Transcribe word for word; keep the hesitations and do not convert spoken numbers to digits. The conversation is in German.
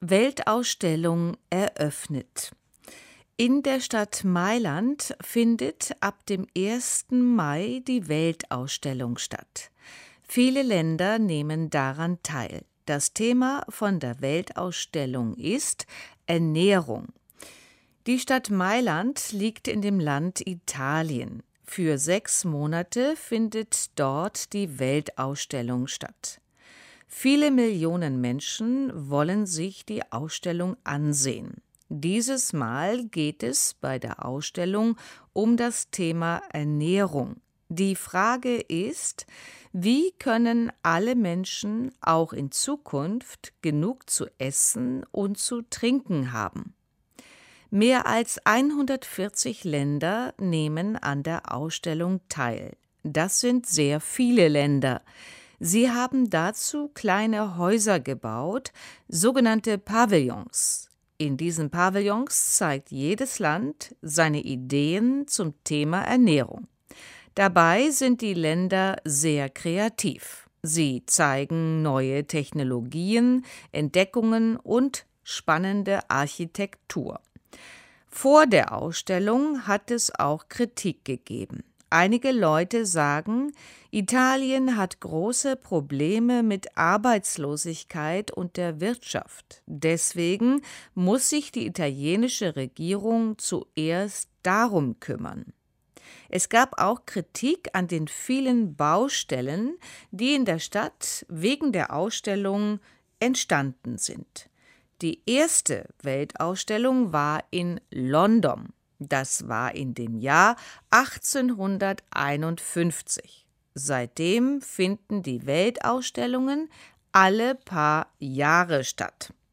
Weltausstellung eröffnet. In der Stadt Mailand findet ab dem ersten Mai die Weltausstellung statt. Viele Länder nehmen daran teil. Das Thema von der Weltausstellung ist Ernährung. Die Stadt Mailand liegt in dem Land Italien. Für sechs Monate findet dort die Weltausstellung statt. Viele Millionen Menschen wollen sich die Ausstellung ansehen. Dieses Mal geht es bei der Ausstellung um das Thema Ernährung. Die Frage ist, wie können alle Menschen auch in Zukunft genug zu essen und zu trinken haben? Mehr als hundertvierzig Länder nehmen an der Ausstellung teil. Das sind sehr viele Länder. Sie haben dazu kleine Häuser gebaut, sogenannte Pavillons. In diesen Pavillons zeigt jedes Land seine Ideen zum Thema Ernährung. Dabei sind die Länder sehr kreativ. Sie zeigen neue Technologien, Entdeckungen und spannende Architektur. Vor der Ausstellung hat es auch Kritik gegeben. Einige Leute sagen, Italien hat große Probleme mit Arbeitslosigkeit und der Wirtschaft. Deswegen muss sich die italienische Regierung zuerst darum kümmern. Es gab auch Kritik an den vielen Baustellen, die in der Stadt wegen der Ausstellung entstanden sind. Die erste Weltausstellung war in London. Das war in dem Jahr achtzehnhunderteinundfünfzig. Seitdem finden die Weltausstellungen alle paar Jahre statt.